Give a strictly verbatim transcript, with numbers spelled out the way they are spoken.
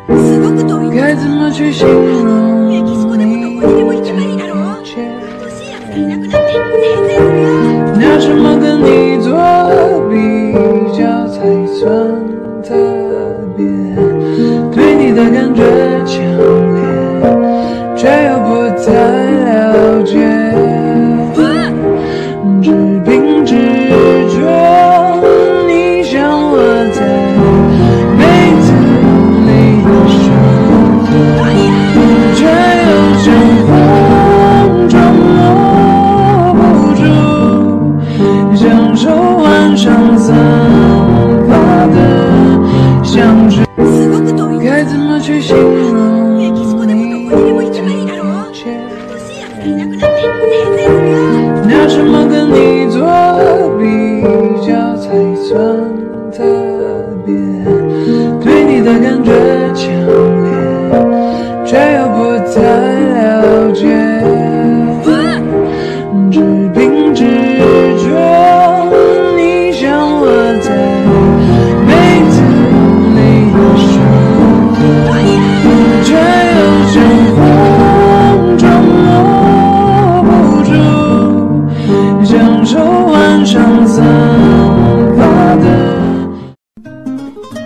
该怎么去形容你的一切？拿什么跟你做比较才算特别？对你的感觉强烈，却又不太了解，只凭直觉，你像我在被子里的手，却又像风中摸不住，享受晚上散发的香水。该怎么去形容你的一切？拿什么跟你做比较才算特别？